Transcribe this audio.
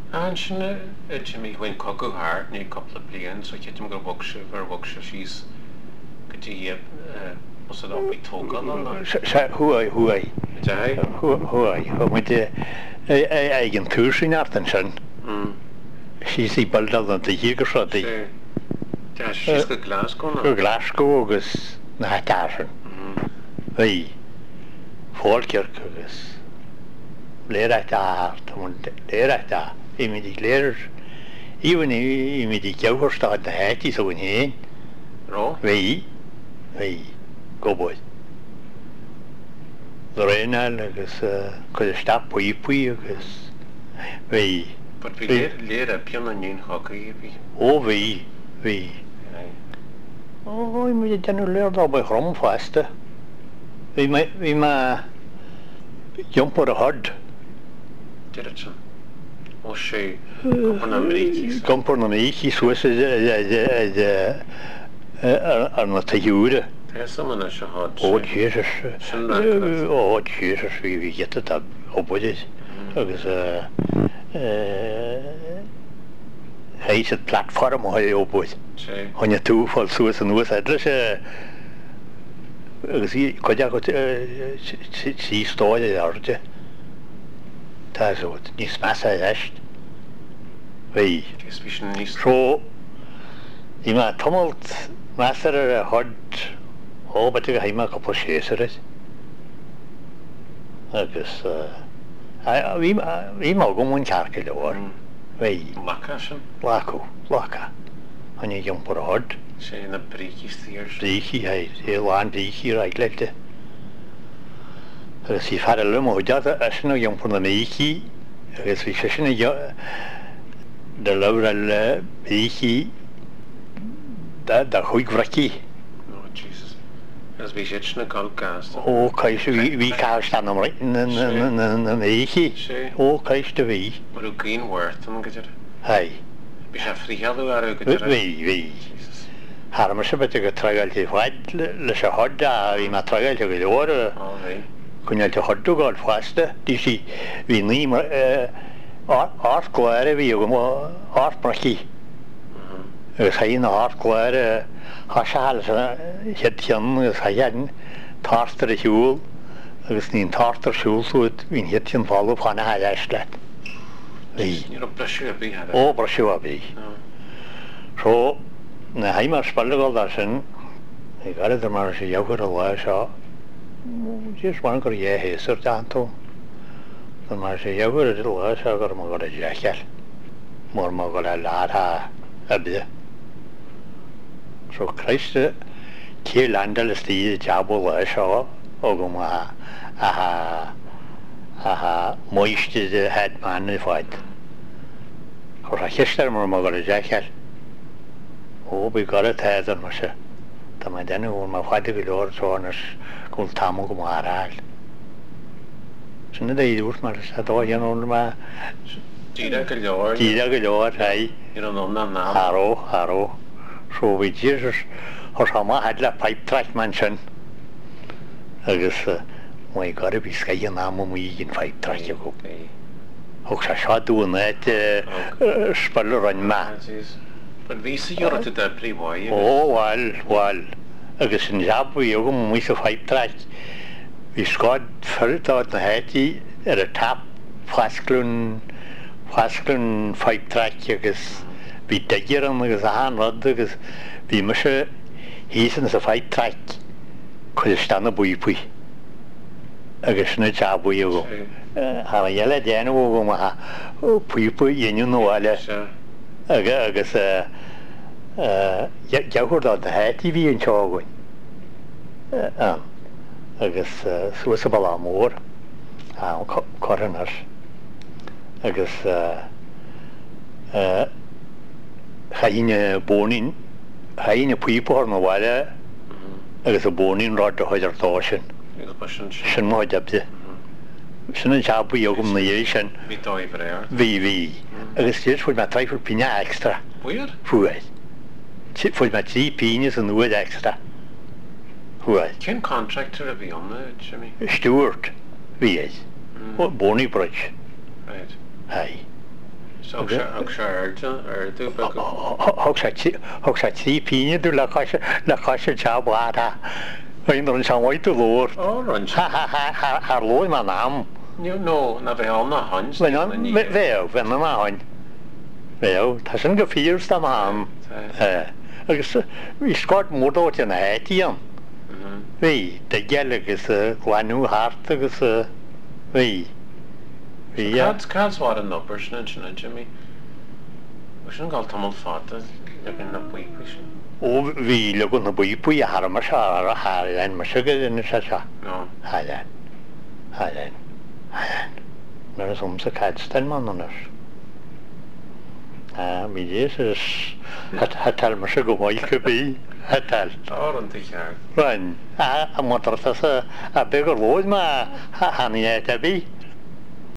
An sinna Jimmy bhain cogu thar ní couple of blian, so chetim go bogse she's gotí was it up tógal Huai. Jai. Huai. Met eigen túsin artan sin. She's í baldal an hier gesrodi. She's go Glasgow na. Go Glasgow agus na Hatarsen. Hei. Folkeirk agus. Leirach da, leirach da. Imi di leir. Even imi di jauhorstad na Haiti so in heen. Ro? Hei. Go boy. Lorena agus could stop pui agus. Hei. But we leir a pion an yin hockey vi. Oh, hei. Oh, imi di janu leir da by chrom faste. Vi ma jump or a hard. Did it so? Oh, she Compornameriki. Compornameriki, so is an a tajure. There's someone that should hard. Oh, Jesus. Oh, Jesus, we get it up. Oh, boy, it was he's a platform, oh, boy. On your two false suicide was address. Sí, colla sí stoja arte. Ta so, ní smasa est. Vei. So, ima tumult master a hard but the heima couple shares. Agus we ma go mun charkel or. Vei. Laka. On you jump for hard. She in the breaky steers. Breaky, I land breaky right left. As if had a lumo, just as no young from the Miki, as we session the Laurel breaky that the Huigraki. Oh, Jesus. As we should not call cast. Oh, Kaish, we cast on them right in the Miki. Oh, Kaish to be. What a green word, I'm going to get it. Aye. We have free hello, I could we. Harmers bet go tragal til fad le se hodda vi ma tragal til go ore. Kunja til hoddu gal faste. Disi vi ni art klare vi go art praki. Sein art klare hasal het jan sajan tarter hjul. Agus nin tarter hjul so vi het jan fall op han halastat. Vi. Ni brashu bi hada. Oh, brashu bi. So na heimar spallegal daar zijn. Ik had het er maar eens jouwer al was ja. Just one keer je heser tanto. Dan maar ze jouwer het al was ja, maar maar dat jakel. Maar laat abde. Zo Christus ke landel stie jabo was ja. Og maar moiste de het man fight. Voor gisteren maar dat jakel. Oh, we got it as a masha. The Madana won my father will also honors called Tamu Maral. So the Idur Marsato, you know, my Tira Galore, hey, you don't know now. Haro. So with Jesus or some had a pipe track mansion. I guess my God, if he's got your name, we can fight track you go. Oxa shot doing that speller and man. But we see you're at the pre-boy. Oh, well. Agus in job we go we so fight track. We scored first out the Haiti at a top Fasklun fight track agus we digger on agus a hand agus we must he's in the fight track. Could stand a bui. Agus no job we go. Have a yellow dan go ma pui you know all. Agus jauhor da the Haiti vi in chogoin. Agus suasa bala mor. Coroner. Agus haine bonin pui por no wala. Agus a bonin rod hoider toshin. Sin mo jabde. Sin job we yogum na yeshin. Vi. Agus just for my try for pina extra. Weird? Fuad. For my 3 penis and the wood extra. Fuad. Can contractor be on the Jimmy? Stewart. Vi is. Bonnie Bridge. Right. Aye. Ag se ardú be go Thug sa tí píine dú le caiise teabhátha Bhíon an seáidú lór ran ar lóim an am. nó na bheith am na hans Bhéh bhe na máin. Bhéh Tá sin go fírs am am. Agus bhí scáid mórdóit an hétíían. Bhí de geile agus ghainú háart agus bhí. Cáshá an nopper sin Jimmy sin gáil tamil fáta le na buipu sin. Ó bhí le go na buipuí a harmar se a háin mar si ina se se. Háin. Mar is omsa caidstein man anar. Bhí dhé tal mar se go bhhail go bí tal. An tuar. Rain a motartas a begur bhid má haní a bí.